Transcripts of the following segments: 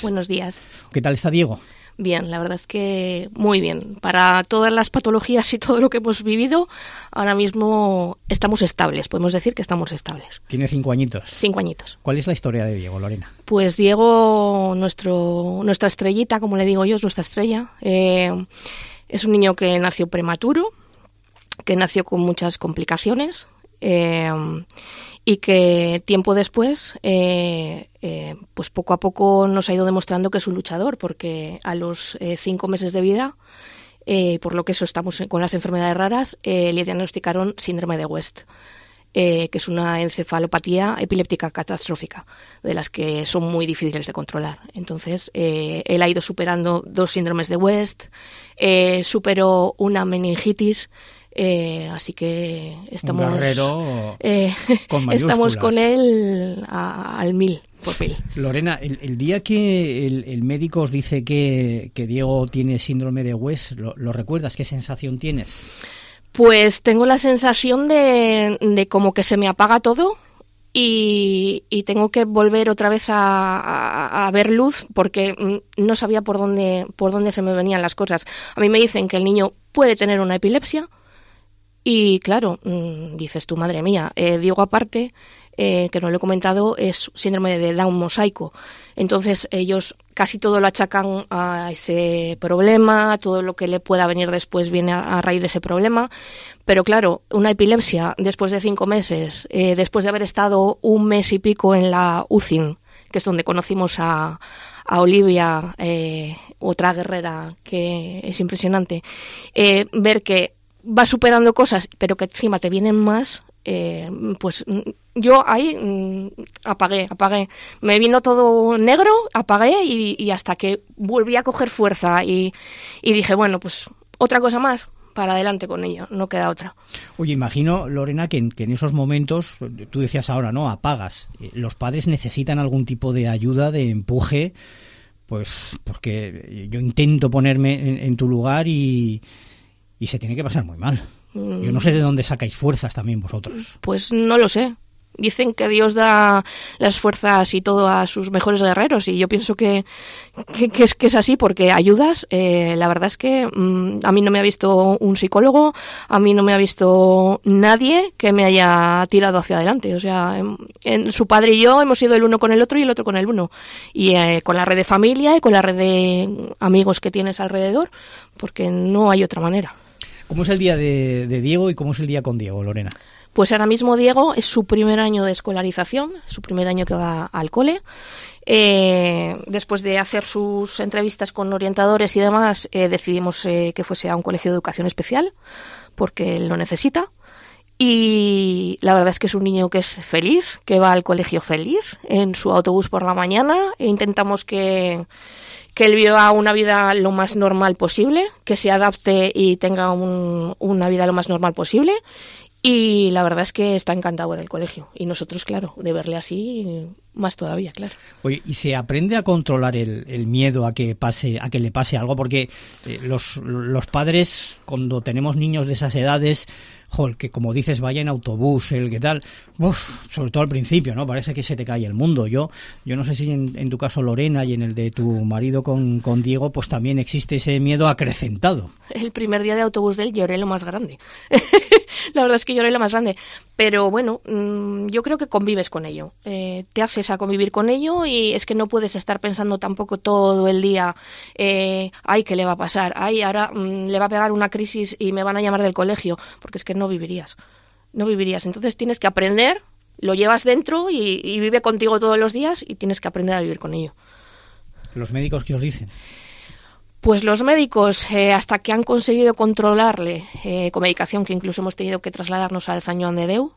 Buenos días. ¿Qué tal está Diego? Bien, la verdad es que muy bien. Para todas las patologías y todo lo que hemos vivido, ahora mismo estamos estables, podemos decir que estamos estables. Tiene 5 añitos. 5 añitos. ¿Cuál es la historia de Diego, Lorena? Pues Diego, nuestra estrellita, como le digo yo, es nuestra estrella. Es un niño que nació prematuro, que nació con muchas complicaciones y que tiempo después, pues poco a poco nos ha ido demostrando que es un luchador, porque a los 5 meses de vida, por lo que eso estamos con las enfermedades raras, le diagnosticaron síndrome de West, que es una encefalopatía epiléptica catastrófica, de las que son muy difíciles de controlar. Entonces, él ha ido superando 2 síndromes de West, superó una meningitis. Así que estamos, un guerrero con mayúsculas. Estamos con él al 1000 por 1000. Lorena, el día que el médico os dice que Diego tiene síndrome de West, ¿lo recuerdas? ¿Qué sensación tienes? Pues tengo la sensación de como que se me apaga todo y tengo que volver otra vez a ver luz, porque no sabía por dónde se me venían las cosas. A mí me dicen que el niño puede tener una epilepsia. Y claro, dices tú, madre mía, Diego aparte, que no lo he comentado, es síndrome de Down mosaico. Entonces ellos casi todo lo achacan a ese problema, todo lo que le pueda venir después viene a raíz de ese problema. Pero claro, una epilepsia después de 5 meses, después de haber estado 1 mes y pico en la UCI, que es donde conocimos a Olivia, otra guerrera que es impresionante, ver que va superando cosas, pero que encima te vienen más, pues yo ahí apagué. Me vino todo negro, apagué y hasta que volví a coger fuerza y dije, bueno, pues otra cosa más, para adelante con ello, no queda otra. Oye, imagino, Lorena, que en esos momentos, tú decías ahora, ¿no? Apagas. Los padres necesitan algún tipo de ayuda, de empuje, pues porque yo intento ponerme en tu lugar y se tiene que pasar muy mal. Yo no sé de dónde sacáis fuerzas también vosotros. Pues no lo sé. Dicen que Dios da las fuerzas y todo a sus mejores guerreros, y yo pienso que es así, porque ayudas. La verdad es que a mí no me ha visto un psicólogo, a mí no me ha visto nadie que me haya tirado hacia adelante. O sea, su padre y yo hemos sido el uno con el otro y el otro con el uno. Y con la red de familia y con la red de amigos que tienes alrededor, porque no hay otra manera. ¿Cómo es el día de Diego y cómo es el día con Diego, Lorena? Pues ahora mismo Diego es su primer año de escolarización, su primer año que va al cole. Después de hacer sus entrevistas con orientadores y demás, decidimos que fuese a un colegio de educación especial, porque él lo necesita. Y la verdad es que es un niño que es feliz, que va al colegio feliz, en su autobús por la mañana. Intentamos que él viva una vida lo más normal posible, que se adapte y tenga una vida lo más normal posible. Y la verdad es que está encantado en el colegio. Y nosotros, claro, de verle así, más todavía, claro. Oye, ¿y se aprende a controlar el miedo a que le pase algo? Porque los padres, cuando tenemos niños de esas edades, que como dices, vaya en autobús, el que tal, sobre todo al principio, ¿no? Parece que se te cae el mundo. Yo no sé si en tu caso, Lorena, y en el de tu marido con Diego, pues también existe ese miedo acrecentado. El primer día de autobús de él lloré lo más grande. La verdad es que lloré lo más grande. Pero bueno, yo creo que convives con ello. Te haces a convivir con ello, y es que no puedes estar pensando tampoco todo el día, ay, ¿qué le va a pasar? Ay, ahora le va a pegar una crisis y me van a llamar del colegio, porque es que no vivirías. Entonces tienes que aprender, lo llevas dentro y vive contigo todos los días, y tienes que aprender a vivir con ello. ¿Los médicos qué os dicen? Pues los médicos, hasta que han conseguido controlarle con medicación, que incluso hemos tenido que trasladarnos al Sant Joan de Déu,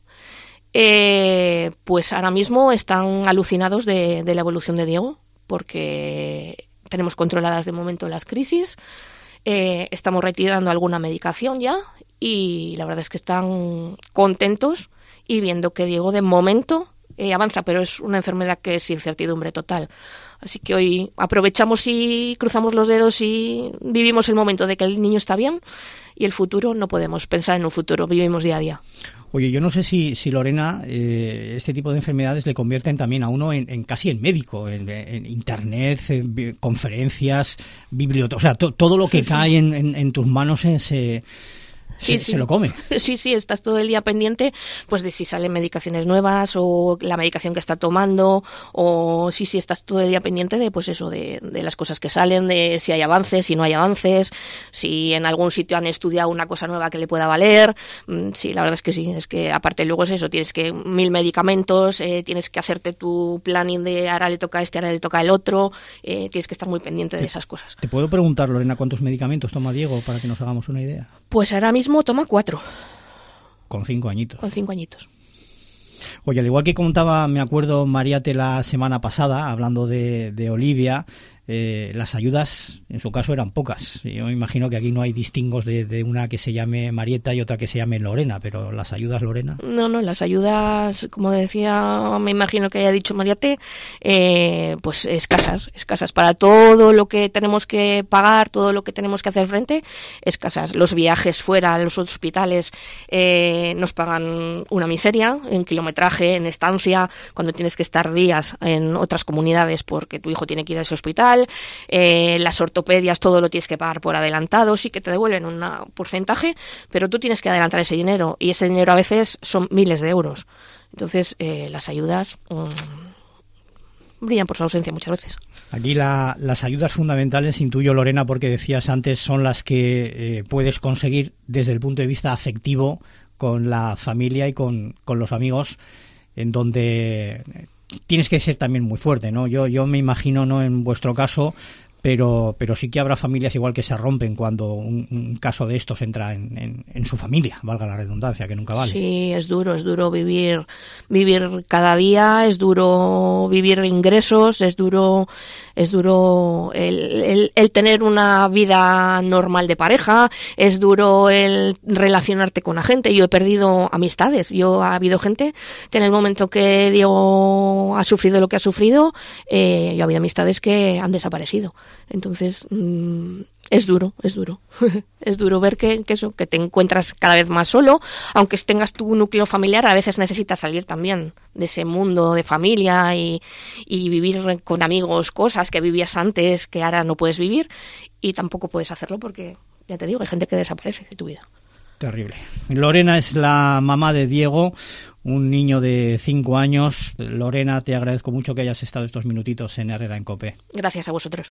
pues ahora mismo están alucinados de la evolución de Diego, porque tenemos controladas de momento las crisis, estamos retirando alguna medicación ya, y la verdad es que están contentos y viendo que Diego de momento avanza, pero es una enfermedad que es incertidumbre total. Así que hoy aprovechamos y cruzamos los dedos y vivimos el momento de que el niño está bien, y el futuro no podemos pensar en un futuro, vivimos día a día. Oye, yo no sé si Lorena, este tipo de enfermedades le convierten también a uno en casi en médico, en internet, conferencias, bibliotecas, o sea, todo lo que cae en tus manos se lo come. Sí, estás todo el día pendiente pues de si salen medicaciones nuevas o la medicación que está tomando, o sí, estás todo el día pendiente de pues eso, de las cosas que salen, de si hay avances, si no hay avances, si en algún sitio han estudiado una cosa nueva que le pueda valer. Sí, la verdad es que sí, es que aparte luego es eso, tienes que 1000 medicamentos, tienes que hacerte tu planning de ahora le toca este, ahora le toca el otro, tienes que estar muy pendiente de esas cosas. ¿Te puedo preguntar, Lorena, cuántos medicamentos toma Diego para que nos hagamos una idea? Pues ahora mismo toma 4. Con 5 añitos. Con 5 añitos. Oye, al igual que contaba, me acuerdo, Mariate la semana pasada, hablando de Olivia, las ayudas en su caso eran pocas. Yo me imagino que aquí no hay distingos de una que se llame Marieta y otra que se llame Lorena, pero las ayudas, Lorena. No, las ayudas, como decía, me imagino que haya dicho Mariate, pues escasas para todo lo que tenemos que pagar, todo lo que tenemos que hacer frente, escasas. Los viajes fuera, los hospitales, nos pagan una miseria en kilometraje, en estancia, cuando tienes que estar días en otras comunidades porque tu hijo tiene que ir a ese hospital. Las ortopedias, todo lo tienes que pagar por adelantado, sí que te devuelven un porcentaje, pero tú tienes que adelantar ese dinero, y ese dinero a veces son miles de euros. Entonces las ayudas brillan por su ausencia muchas veces. Aquí las ayudas fundamentales, intuyo, Lorena, porque decías antes, son las que puedes conseguir desde el punto de vista afectivo con la familia y con los amigos, en donde tienes que ser también muy fuerte, ¿no? Yo me imagino, no en vuestro caso, pero sí que habrá familias igual que se rompen cuando un caso de estos entra en su familia, valga la redundancia, que nunca vale. Sí, es duro vivir cada día, es duro vivir ingresos, es duro el tener una vida normal de pareja, es duro el relacionarte con la gente. Yo he perdido amistades, ha habido gente que en el momento que Diego ha sufrido lo que ha sufrido, yo ha habido amistades que han desaparecido. Entonces es duro es duro ver que te encuentras cada vez más solo, aunque tengas tu núcleo familiar. A veces necesitas salir también de ese mundo de familia y vivir con amigos cosas que vivías antes que ahora no puedes vivir, y tampoco puedes hacerlo porque, ya te digo, hay gente que desaparece de tu vida. Terrible. Lorena es la mamá de Diego, un niño de 5 años. Lorena, te agradezco mucho que hayas estado estos minutitos en Herrera en COPE. Gracias a vosotros.